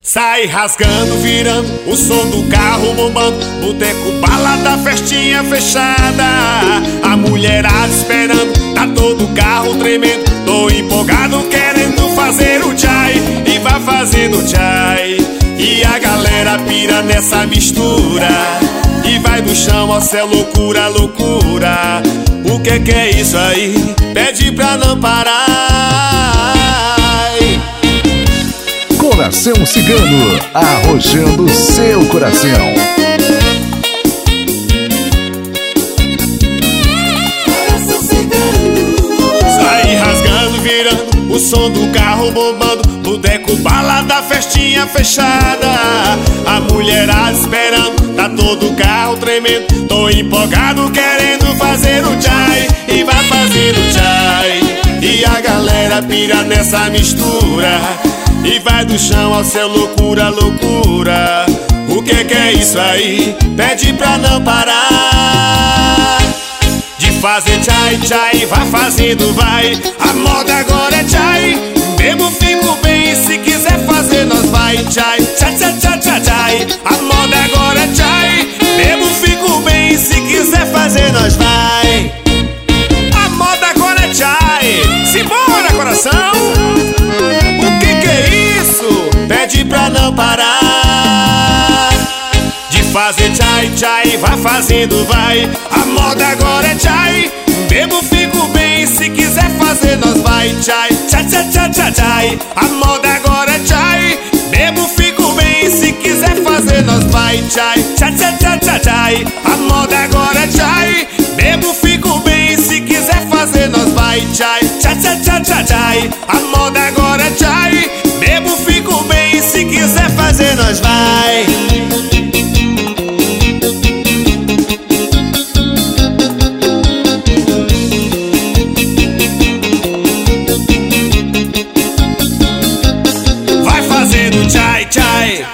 Sai rasgando, virando, o som do carro bombando, boteco, balada, festinha fechada. A mulherada esperando, tá todo o carro tremendo. Tô empolgado querendo fazer o chai, e vai fazendo chai. E a galera pira nessa mistura, e vai do chão ao céu, loucura, loucura. O que é isso aí? Pede pra não parar. Coração Cigano, arrojando seu coração. Sai rasgando, virando, o som do carro bombando, boteco, balada, festinha fechada. A mulherada esperando, tá todo o carro tremendo. Tô empolgado querendo fazer o chai, e vai fazendo chai. E a galera pira nessa mistura, e vai do chão ao céu, loucura, loucura. O que é isso aí? Pede pra não parar de fazer chai, chai, vai fazendo, vai. A moda agora é chai, bebo, fico bem, se quiser fazer nós vai. Chai, chai, chai, chai, chai, chai. A moda agora é chai, bebo, fico bem, se quiser fazer nós vai. A moda agora é chai, simbora coração. Pede pra não parar de fazer chai, chai, vai fazendo, vai. A moda agora é chai, bebo, fico bem, se quiser fazer nós vai. Chai, chai, chai, chai, chai, chai. A moda agora é chai, bebo, fico bem, se quiser fazer nós vai. Chai, chai, chai, chai, chai, chai. A moda agora é chai, bebo, fico bem, se quiser fazer nós vai. Chai, chai, chai, chai, chai, chai. A moda agora é chai, bebo, fico bem, se quiser fazer nós vai. Vai fazendo chai, chai.